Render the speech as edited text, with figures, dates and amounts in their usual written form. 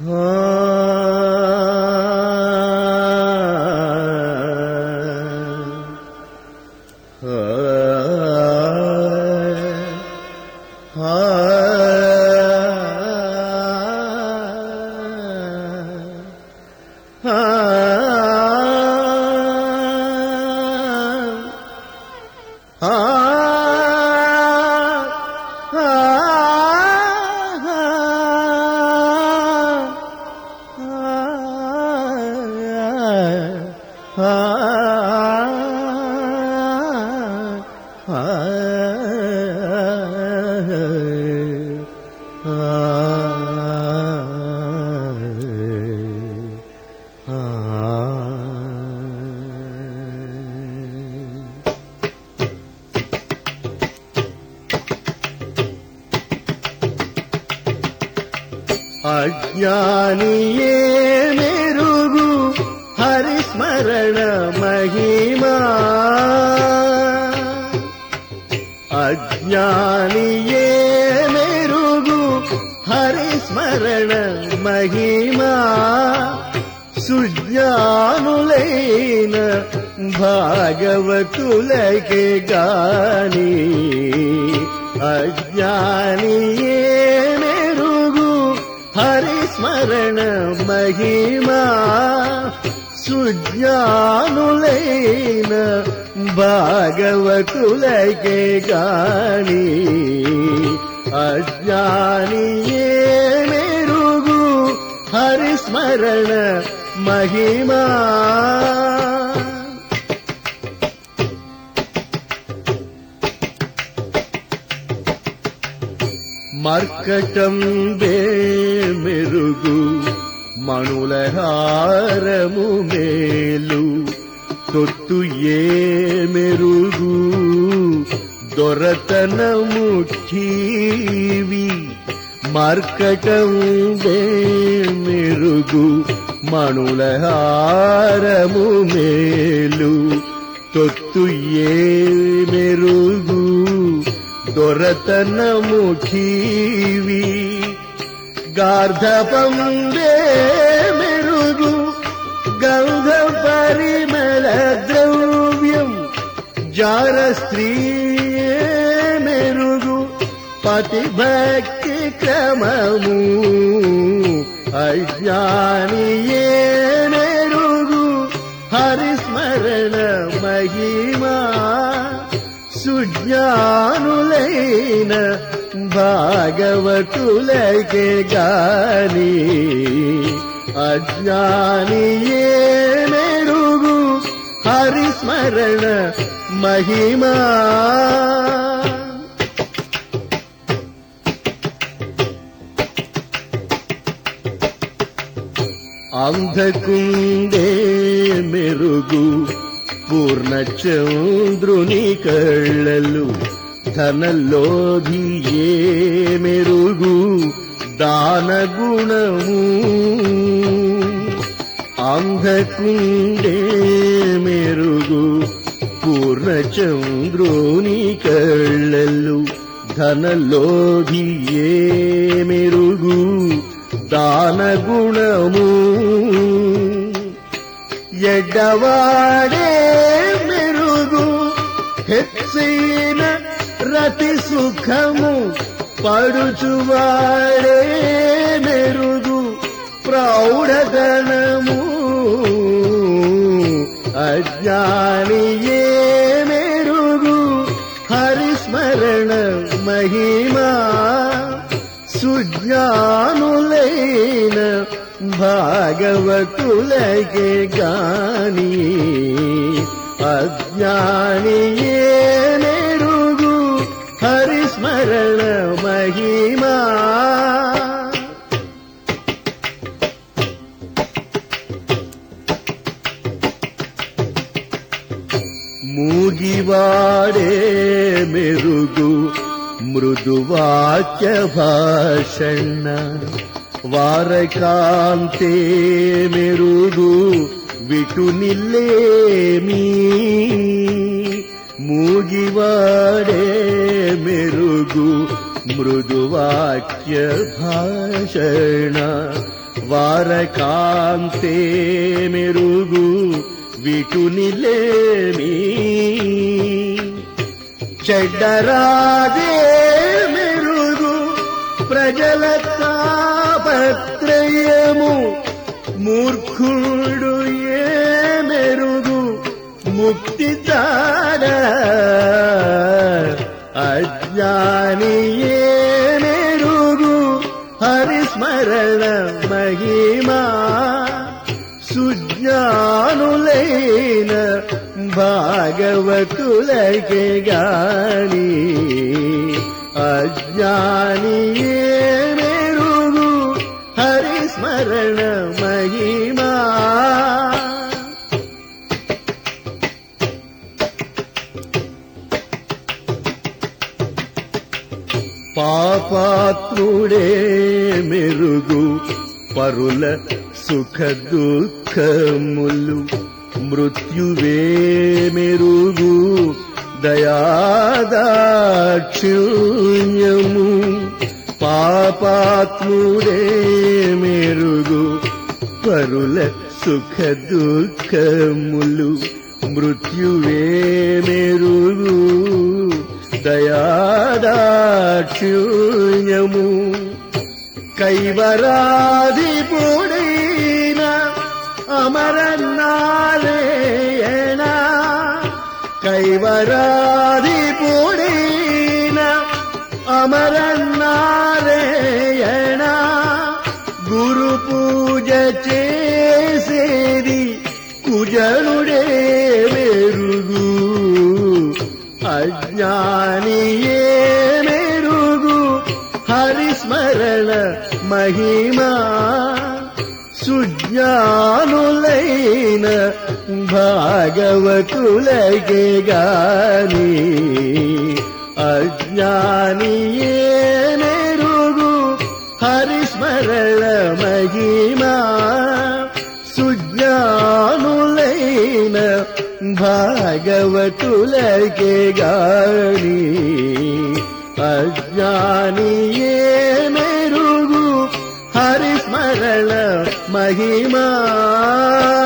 అజ్ఞానియే మెరుగు హరిస్మరణ మహిమా అజ్ఞానియే మెరుగు హరిస్మరణ మహిమా సుజ్ఞానులైన భాగవతులకే గాని అజ్ఞానియే మెరుగు హరిస్మరణ మహిమా సుజ్ఞానులైన భాగవతులకే గాని అజ్ఞానియే మెరుగు హరిస్మరణ మహిమా మర్కటం మెరుగు మణులహారము మేలు తొత్తు ఏ మెరుగు దొరతనము ఠీవి మర్కటం మెరుగు మణులహారము మేలు తొత్తు ఏ మెరుగు దొరతనము ఠీవి గార్ధపం మెరుగు గంధ పరిమళ ద్రవ్యం జార స్త్రీ మెరుగు పతిభక్తి క్రమము అజ్ఞానియే మెరుగు హరిస్మరణ మహిమా సుజ్ఞానులైన భాగవతులకే గాని అజ్ఞానియే మెరుగు హరిస్మరణ మహిమా అంధకుండే మెరుగు పూర్ణచంద్రుని కళ్ళలు ధనలోభియే మెరుగు దానగుణము అంధకుండే మెరుగు పూర్ణచంద్రుని కళ్ళలు ధనలోభియే మెరుగు దానగుణము ఎడ్డవాడే మెరుగు హెచ్చైన రతి సుఖము పడుచువాడే మెరుగు ప్రౌఢధనము అజ్ఞానియే మెరుగు హరిస్మరణ మహిమా సుజ్ఞానులైన భాగవతులకే గాని అజ్ఞానియే మెరుగు హరిస్మరణ మహిమా మూగివాడే మెరుగు మృదువాక్య భాషణ వారకాంతే మెరుగు విటునిల్లేమీ మూగివాడే మెరుగు మృదువాక్య భాషణ వారకాంతే మెరుగు విటునిలేమి చెడ్డరాదే మెరుగు ప్రజల తాపత్రయము మూర్ఖుడు ఏ మెరుగు ముక్తి తార అజ్ఞాని ఏ మెరుగు హరిస్మరణ మహిమా సుజ్ఞానులైన భాగవతులకే గాని అజ్ఞాని ఏ మెరుగు హరిస్మరణ మహిమా పాపాత్ముడే మెరుగు పరుల సుఖ దుఃఖములు మృత్యువే మెరుగు దయాదాక్షిణ్యము పాపాత్ముడే మెరుగు పరుల సుఖ దుఃఖములు మృత్యువే మెరుగు దయాదాక్షిణ్యము కైవరాధిపుడైన అమరనారాయణ కైవరాధిపుడైన అమరనారాయణ గురు పూజ చేసేది కుజనుడే మెరుగు అజ్ఞాని ఏ మెరుగు హరిస్మరణ మహిమా సుజ్ఞానులైన భాగవతులకే గాని అజ్ఞాని ఏ మెరుగు హరిస్మరణ మహిమా సుజ్ఞానులైన భాగవతులకే గాని అజ్ఞాని ఏ మెరుగు హరిస్మరణ మహిమా